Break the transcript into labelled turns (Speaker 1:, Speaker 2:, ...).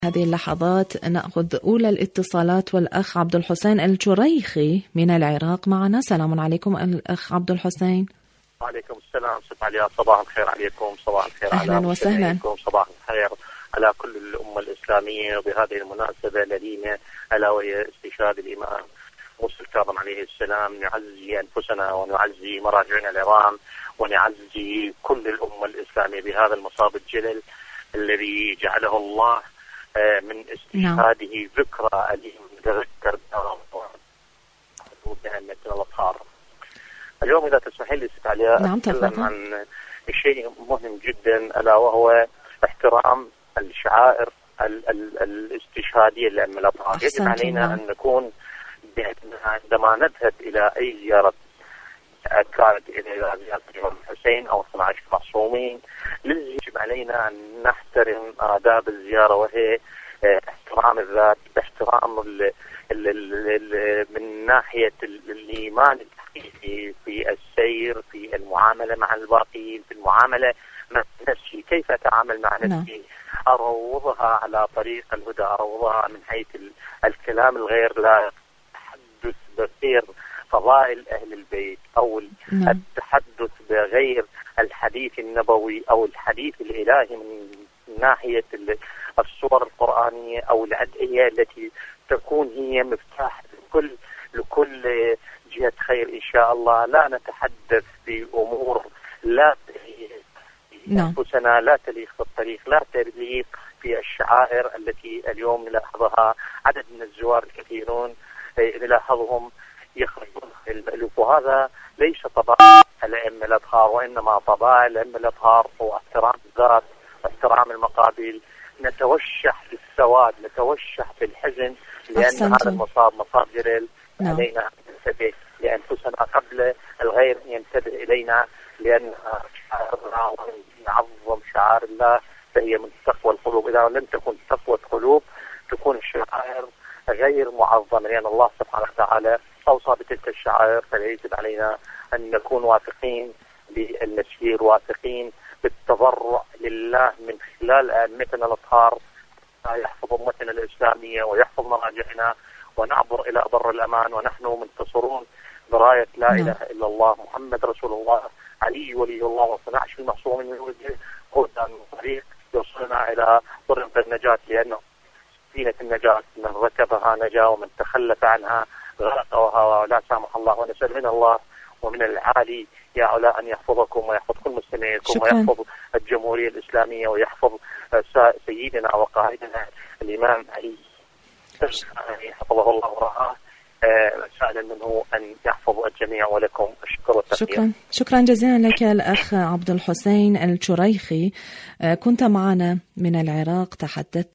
Speaker 1: هذه اللحظات نأخذ أولى الاتصالات، والأخ عبد الحسين الشريخي من العراق معنا. سلام عليكم الأخ عبد الحسين.
Speaker 2: وعليكم السلام. صباح الخير عليكم. صباح الخير.
Speaker 1: أهلا وسهلا.
Speaker 2: صباح الخير على كل الأمة الإسلامية. وبهذه المناسبة الذين ألا وهي استشهاد الإمام موسى الكاظم عليه السلام نعزي أنفسنا ونعزي مراجعنا العظام ونعزي كل الأمة الإسلامية بهذا المصاب الجلل الذي جعله الله من استشهاده ذكرى أليم نتذكر بأن الأطهار. اليوم إذا تسمحي لي ست علياء أتكلم عن شيء مهم جدا، ألا وهو احترام الشعائر الاستشهادية لأم الأطهار. يجب علينا أن نكون عندما نذهب إلى أي زيارة، كانت إلى زيارة الإمام الحسين أو 12 معصومين، يجب علينا أن نحترم آداب الزيارة، وهي احترام الذات، باحترام من ناحية الإيمان الحقيقي في السير، في المعاملة مع الباقين، في المعاملة مع نفسي، كيف أتعامل مع نفسي، أروضها على طريق الهدى، أروضها من حيث الكلام الغير لا التحدث بغير فضائل أهل البيت أو التحدث بغير الحديث النبوي أو الحديث الإلهي من ناحية الصور القرآنية أو الأدعية التي تكون هي مفتاح لكل جهة خير إن شاء الله. لا نتحدث بأمور لا أنفسنا، لا تليق بالطريق، لا تليق في الشعائر التي اليوم نلاحظها. عدد من الزوار الكثيرون نلاحظهم يخرجون الألوف، وهذا ليس طباع الأئمة الأطهار، وإنما طباع الأئمة الأطهار هو احترام الذات، احترام المقابل. نتوشح بالسواد، نتوشح بالحزن، لأن هذا المصاب مصاب جلل. علينا أن ننتبه لأنفسنا قبل الغير أن ينتبه إلينا، لأن شعائرنا نعظم شعائر الله فهي من تقوى القلوب. إذا لم تكن تقوى القلوب تكون الشعائر غير معظمة، لأن الله سبحانه وتعالى أوصى بتلك الشعائر. فيجب علينا أن نكون واثقين بالمسير، واثقين بالتضرع لله من خلال أئمتنا الأطهار، يحفظ أمتنا الإسلامية ويحفظ مراجعنا، ونعبر إلى بر الأمان ونحن منتصرون براية لا إله إلا الله محمد رسول الله علي ولي الله و12 المعصومين من وجهه هدى من طريق يوصلنا إلى طريق النجاة، لأنه سفينة النجاة من ركبها نجا ومن تخلف عنها غرق وهوى، ولا سامح الله. ونسأل من الله ومن العالي يا علا أن يحفظكم ويحفظ كل مستمعيكم ويحفظ الجمهورية الإسلامية ويحفظ سيدنا وقائدنا الإمام علي حفظه الله ورعاه، سألا منه أن يحفظ الجميع. ولكم الشكر والتقدير.
Speaker 1: شكرا جزيلا لك الأخ عبد الحسين الشريخي. كنت معنا من العراق، تحدثت